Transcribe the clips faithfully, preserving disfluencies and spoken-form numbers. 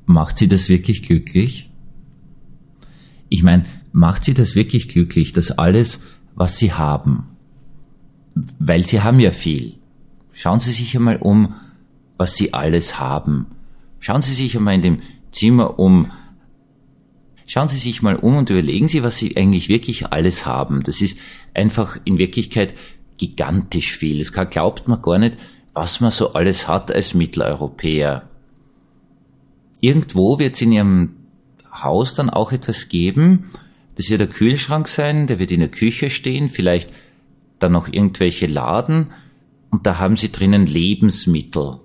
macht Sie das wirklich glücklich? Ich meine, macht Sie das wirklich glücklich, dass alles, was Sie haben, weil Sie haben ja viel. Schauen Sie sich einmal um, was Sie alles haben. Schauen Sie sich einmal in dem Zimmer um. Schauen Sie sich mal um und überlegen Sie, was Sie eigentlich wirklich alles haben. Das ist einfach in Wirklichkeit gigantisch viel. Das glaubt man gar nicht, was man so alles hat als Mitteleuropäer. Irgendwo wird es in Ihrem Haus dann auch etwas geben. Das wird der Kühlschrank sein, der wird in der Küche stehen, vielleicht dann noch irgendwelche Laden und da haben Sie drinnen Lebensmittel.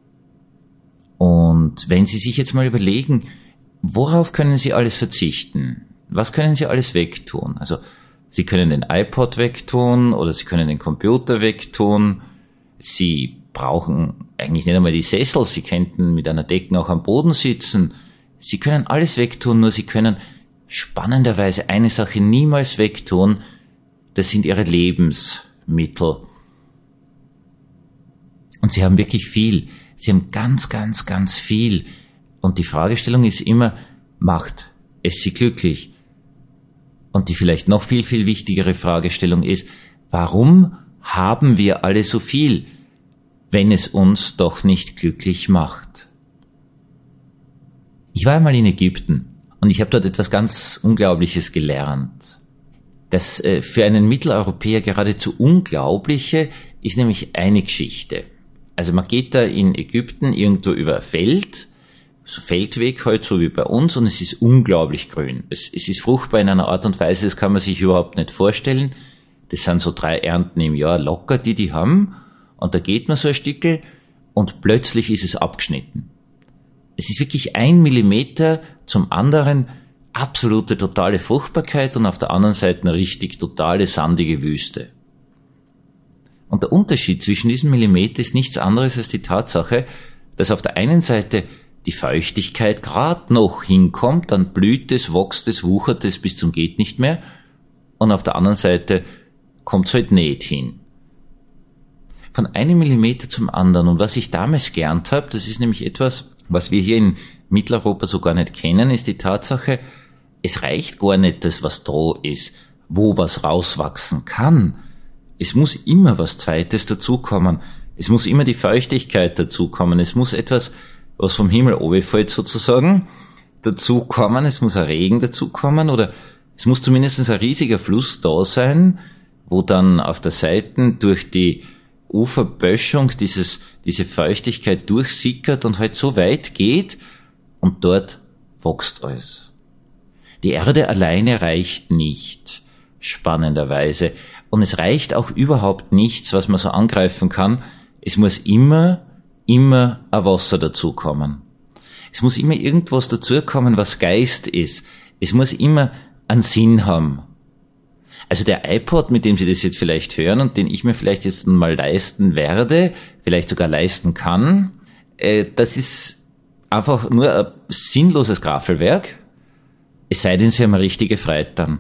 Und wenn Sie sich jetzt mal überlegen, worauf können Sie alles verzichten? Was können Sie alles wegtun? Also Sie können den iPod wegtun oder Sie können den Computer wegtun. Sie brauchen eigentlich nicht einmal die Sessel. Sie könnten mit einer Decke auch am Boden sitzen. Sie können alles wegtun, nur Sie können spannenderweise eine Sache niemals wegtun. Das sind Ihre Lebensmittel. Und Sie haben wirklich viel. Sie haben ganz, ganz, ganz viel. Und die Fragestellung ist immer, macht es Sie glücklich? Und die vielleicht noch viel, viel wichtigere Fragestellung ist, warum haben wir alle so viel, wenn es uns doch nicht glücklich macht? Ich war einmal in Ägypten und ich habe dort etwas ganz Unglaubliches gelernt. Das äh, für einen Mitteleuropäer geradezu Unglaubliche ist nämlich eine Geschichte. Also man geht da in Ägypten irgendwo über ein Feld, so Feldweg halt, so wie bei uns, und es ist unglaublich grün. Es, es ist fruchtbar in einer Art und Weise, das kann man sich überhaupt nicht vorstellen. Das sind so drei Ernten im Jahr locker, die die haben. Und da geht man so ein Stückel und plötzlich ist es abgeschnitten. Es ist wirklich ein Millimeter zum anderen absolute totale Fruchtbarkeit und auf der anderen Seite eine richtig totale sandige Wüste. Und der Unterschied zwischen diesem Millimeter ist nichts anderes als die Tatsache, dass auf der einen Seite die Feuchtigkeit gerade noch hinkommt, dann blüht es, wächst es, wuchert es bis zum geht nicht mehr, und auf der anderen Seite kommt es halt nicht hin. Von einem Millimeter zum anderen. Und was ich damals gelernt habe, das ist nämlich etwas, was wir hier in Mitteleuropa so gar nicht kennen, ist die Tatsache, es reicht gar nicht das, was da ist, wo was rauswachsen kann. Es muss immer was Zweites dazukommen. Es muss immer die Feuchtigkeit dazukommen. Es muss etwas, was vom Himmel runterfällt sozusagen, dazukommen. Es muss ein Regen dazukommen oder es muss zumindest ein riesiger Fluss da sein, wo dann auf der Seite durch die Uferböschung dieses, diese Feuchtigkeit durchsickert und halt so weit geht und dort wächst alles. Die Erde alleine reicht nicht, spannenderweise. Und es reicht auch überhaupt nichts, was man so angreifen kann. Es muss immer, immer ein Wasser dazukommen. Es muss immer irgendwas dazukommen, was Geist ist. Es muss immer einen Sinn haben. Also der iPod, mit dem Sie das jetzt vielleicht hören und den ich mir vielleicht jetzt mal leisten werde, vielleicht sogar leisten kann, äh, das ist einfach nur ein sinnloses Graffelwerk, es sei denn, Sie haben eine richtige Freude dann.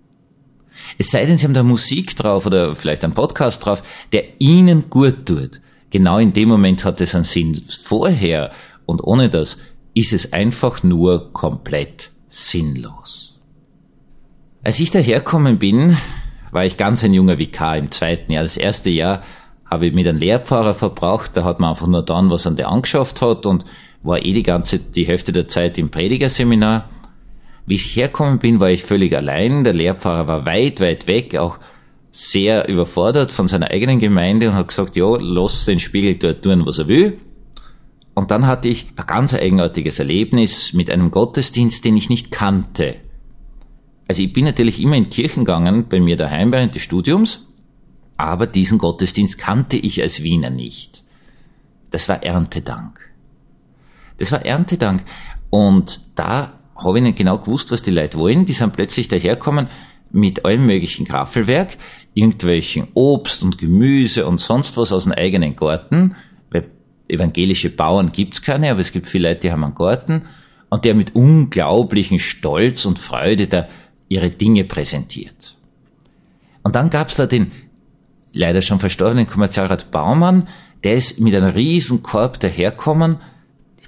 Es sei denn, Sie haben da Musik drauf oder vielleicht einen Podcast drauf, der Ihnen gut tut. Genau in dem Moment hat es einen Sinn. Vorher und ohne das ist es einfach nur komplett sinnlos. Als ich daherkommen bin, war ich ganz ein junger Vikar im zweiten Jahr. Das erste Jahr habe ich mit einem Lehrpfarrer verbracht, da hat man einfach nur dann, was an der angeschafft hat und war eh die ganze, die Hälfte der Zeit im Predigerseminar. Wie ich herkommen bin, war ich völlig allein. Der Lehrpfarrer war weit, weit weg, auch sehr überfordert von seiner eigenen Gemeinde und hat gesagt, ja, lass den Spiegel dort tun, was er will. Und dann hatte ich ein ganz eigenartiges Erlebnis mit einem Gottesdienst, den ich nicht kannte. Also ich bin natürlich immer in Kirchen gegangen, bei mir daheim während des Studiums, aber diesen Gottesdienst kannte ich als Wiener nicht. Das war Erntedank. Das war Erntedank. Und da habe ich nicht genau gewusst, was die Leute wollen. Die sind plötzlich daherkommen mit allem möglichen Graffelwerk, irgendwelchen Obst und Gemüse und sonst was aus dem eigenen Garten, weil evangelische Bauern gibt's keine, aber es gibt viele Leute, die haben einen Garten und der mit unglaublichen Stolz und Freude da ihre Dinge präsentiert. Und dann gab's da den leider schon verstorbenen Kommerzialrat Baumann, der ist mit einem riesen Korb daherkommen,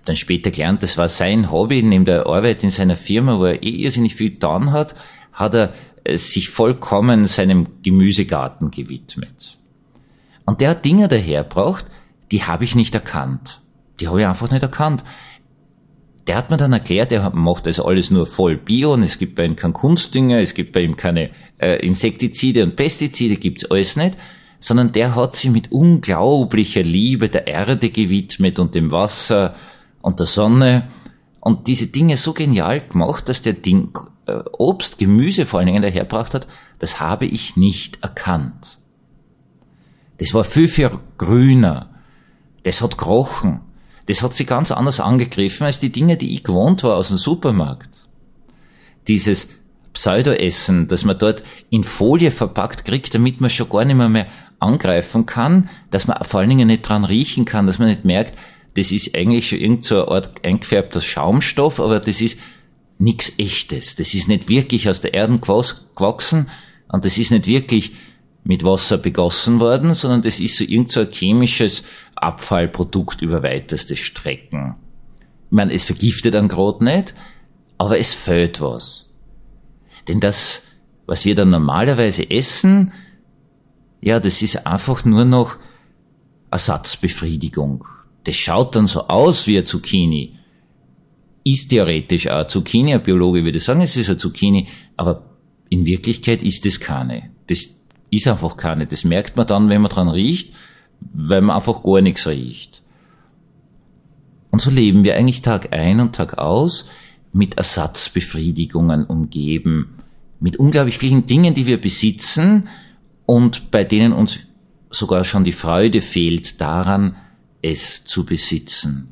dann später gelernt, das war sein Hobby, neben der Arbeit in seiner Firma, wo er eh irrsinnig viel getan hat, hat er sich vollkommen seinem Gemüsegarten gewidmet. Und der hat Dinge dahergebracht, die habe ich nicht erkannt. Die habe ich einfach nicht erkannt. Der hat mir dann erklärt, er macht das alles nur voll Bio und es gibt bei ihm keinen Kunstdünger, es gibt bei ihm keine äh, Insektizide und Pestizide, gibt's alles nicht, sondern der hat sich mit unglaublicher Liebe der Erde gewidmet und dem Wasser und der Sonne und diese Dinge so genial gemacht, dass der Ding äh, Obst, Gemüse vor allen Dingen dahergebracht hat, das habe ich nicht erkannt. Das war viel, viel grüner, das hat gerochen. Das hat sie ganz anders angegriffen als die Dinge, die ich gewohnt war aus dem Supermarkt. Dieses Pseudoessen, das man dort in Folie verpackt kriegt, damit man schon gar nicht mehr, mehr angreifen kann, dass man vor allen Dingen nicht dran riechen kann, dass man nicht merkt, das ist eigentlich schon irgend so eine Art eingefärbter Schaumstoff, aber das ist nichts Echtes. Das ist nicht wirklich aus der Erde gewachsen und das ist nicht wirklich mit Wasser begossen worden, sondern das ist so irgend so ein chemisches Abfallprodukt über weiteste Strecken. Ich meine, es vergiftet einen gerade nicht, aber es fehlt was. Denn das, was wir dann normalerweise essen, ja, das ist einfach nur noch Ersatzbefriedigung. Das schaut dann so aus wie eine Zucchini. Ist theoretisch auch eine Zucchini, ein Biologe würde sagen, es ist eine Zucchini, aber in Wirklichkeit ist es keine. Das ist einfach keine. Das merkt man dann, wenn man dran riecht, weil man einfach gar nichts riecht. Und so leben wir eigentlich Tag ein und Tag aus mit Ersatzbefriedigungen umgeben, mit unglaublich vielen Dingen, die wir besitzen und bei denen uns sogar schon die Freude fehlt daran, es zu besitzen.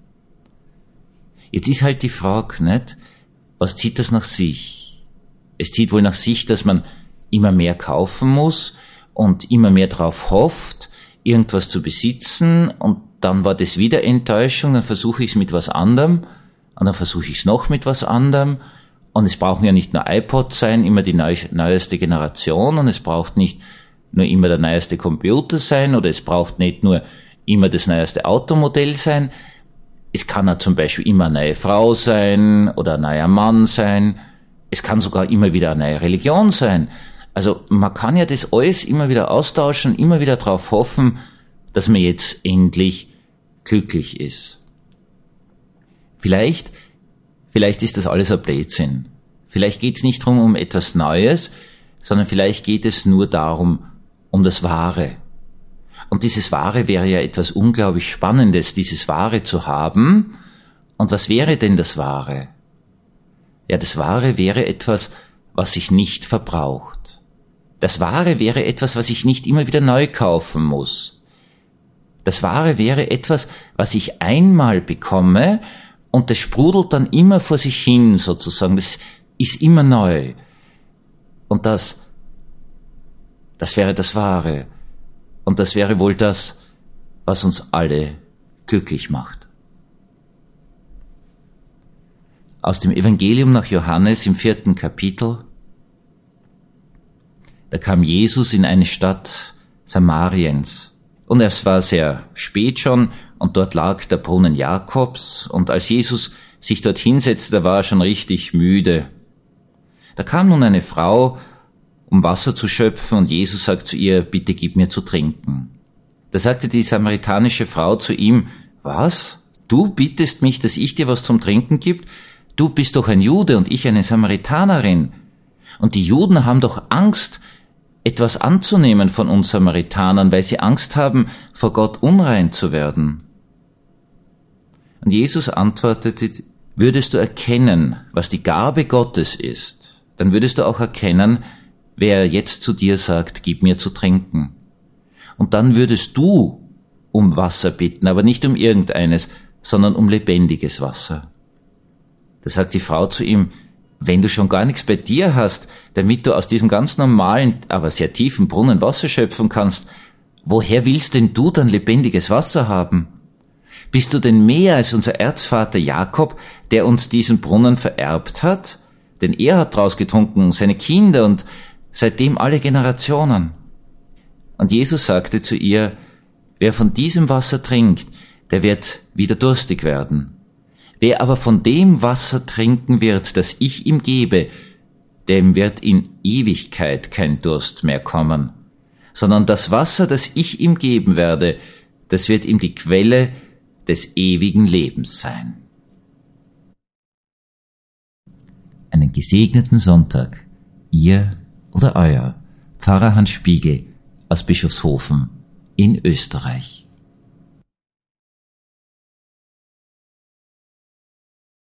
Jetzt ist halt die Frage, nicht? Was zieht das nach sich? Es zieht wohl nach sich, dass man immer mehr kaufen muss und immer mehr darauf hofft, irgendwas zu besitzen und dann war das wieder Enttäuschung, dann versuche ich es mit was anderem und dann versuche ich es noch mit was anderem und es brauchen ja nicht nur iPods sein, immer die neu, neueste Generation und es braucht nicht nur immer der neueste Computer sein oder es braucht nicht nur immer das neueste Automodell sein, es kann auch zum Beispiel immer eine neue Frau sein oder ein neuer Mann sein, es kann sogar immer wieder eine neue Religion sein. Also man kann ja das alles immer wieder austauschen, immer wieder darauf hoffen, dass man jetzt endlich glücklich ist. Vielleicht, vielleicht ist das alles ein Blödsinn. Vielleicht geht es nicht darum, um etwas Neues, sondern vielleicht geht es nur darum, um das Wahre. Und dieses Wahre wäre ja etwas unglaublich Spannendes, dieses Wahre zu haben. Und was wäre denn das Wahre? Ja, das Wahre wäre etwas, was sich nicht verbraucht. Das Wahre wäre etwas, was ich nicht immer wieder neu kaufen muss. Das Wahre wäre etwas, was ich einmal bekomme und das sprudelt dann immer vor sich hin sozusagen. Das ist immer neu. Und das, das wäre das Wahre. Und das wäre wohl das, was uns alle glücklich macht. Aus dem Evangelium nach Johannes im vierten Kapitel. Da kam Jesus in eine Stadt Samariens. Und es war sehr spät schon, und dort lag der Brunnen Jakobs, und als Jesus sich dort hinsetzte, da war er schon richtig müde. Da kam nun eine Frau, um Wasser zu schöpfen, und Jesus sagt zu ihr, bitte gib mir zu trinken. Da sagte die samaritanische Frau zu ihm, was? Du bittest mich, dass ich dir was zum Trinken gib? Du bist doch ein Jude und ich eine Samaritanerin. Und die Juden haben doch Angst, etwas anzunehmen von uns Samaritanern, weil sie Angst haben, vor Gott unrein zu werden. Und Jesus antwortete, würdest du erkennen, was die Gabe Gottes ist, dann würdest du auch erkennen, wer jetzt zu dir sagt, gib mir zu trinken. Und dann würdest du um Wasser bitten, aber nicht um irgendeines, sondern um lebendiges Wasser. Da sagt die Frau zu ihm, wenn du schon gar nichts bei dir hast, damit du aus diesem ganz normalen, aber sehr tiefen Brunnen Wasser schöpfen kannst, woher willst denn du dann lebendiges Wasser haben? Bist du denn mehr als unser Erzvater Jakob, der uns diesen Brunnen vererbt hat? Denn er hat draus getrunken, seine Kinder und seitdem alle Generationen. Und Jesus sagte zu ihr, wer von diesem Wasser trinkt, der wird wieder durstig werden. Wer aber von dem Wasser trinken wird, das ich ihm gebe, dem wird in Ewigkeit kein Durst mehr kommen, sondern das Wasser, das ich ihm geben werde, das wird ihm die Quelle des ewigen Lebens sein. Einen gesegneten Sonntag, ihr oder euer Pfarrer Hans Spiegel aus Bischofshofen in Österreich.